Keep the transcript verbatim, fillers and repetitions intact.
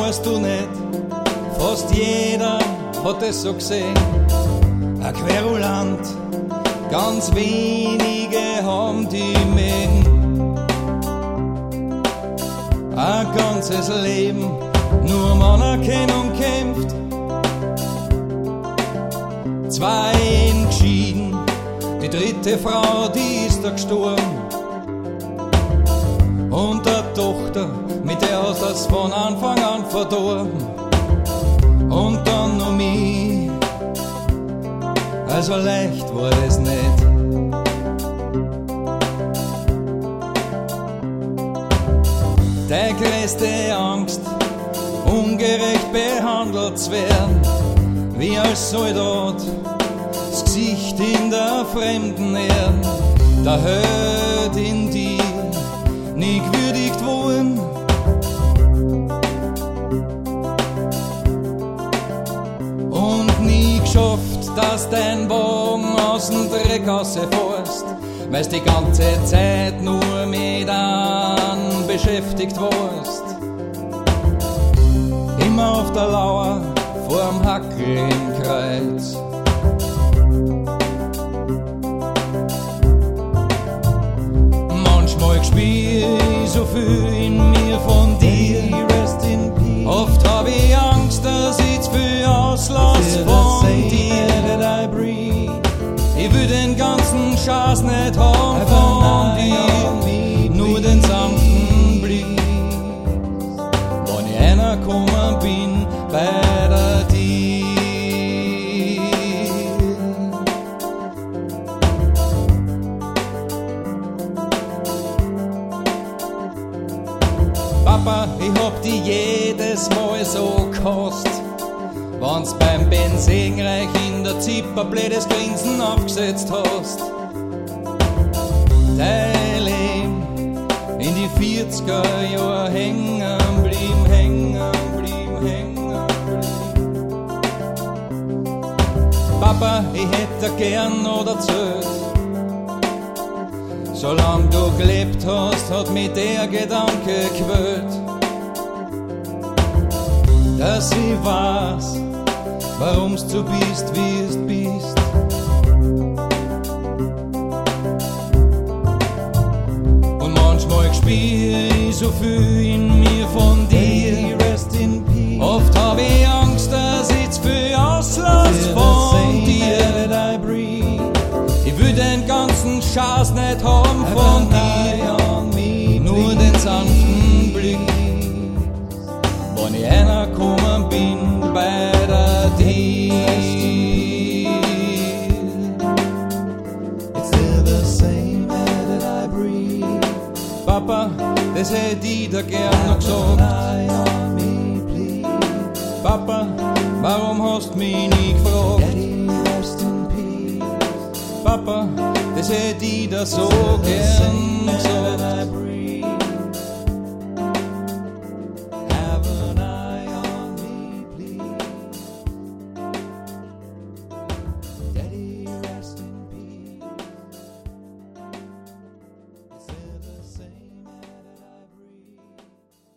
weißt du nicht, fast jeder hat es so gesehen. Ein Querulant, ganz wenige haben die Mägen. Ein ganzes Leben nur um Anerkennung kämpft. Zwei entschieden, die dritte Frau, die ist da gestorben. Und eine Tochter, mit der hast das von Anfang an verdorben. Und dann noch mich, also leicht war das nicht. Der größte Angst, ungerecht behandelt zu werden, wie als Soldat, das Gesicht in der fremden Erde, der Held in die nie gewürdigt worden. Und nie geschafft, dass dein Wagen aus dem Dreck rausfährst, weil's die ganze Zeit nur mit an beschäftigt warst. Immer auf der Lauer vorm Hackel im Kreuz. Manchmal spür ich so viel in mir von dir. Oft hab ich Angst, dass ich zu viel auslass von dir. Ich will den ganzen Schatz nicht haben von dir, nur den sanften Blick, wenn ich einer gekommen bin bei der dir. Papa, ich hab die jedes Mal so gehasst, wenn's beim Benzinreich in der Zipper blödes Grinsen aufgesetzt hast. Dein Leben in die vierziger Jahre hängen blieb, hängen blieb, hängen blieb. Papa, ich hätte gern noch erzählt, solange du gelebt hast, hat mich der Gedanke quält, dass ich weiß, warum's du bist, wie es bist. Und manchmal spür ich so viel in mir von dir. Oft hab ich Angst, dass ich zu viel auslass von dir. Ich will den ganzen Schatz nicht haben von dir, nur den sanften Blick, wenn ich einer gekommen bin bei der dir. It's still the same air that I breathe. Papa, das hätt ich dir gern noch gesagt. Papa, warum hast du mich nie gefragt? Papa, das hätt ich dir so gern gesagt.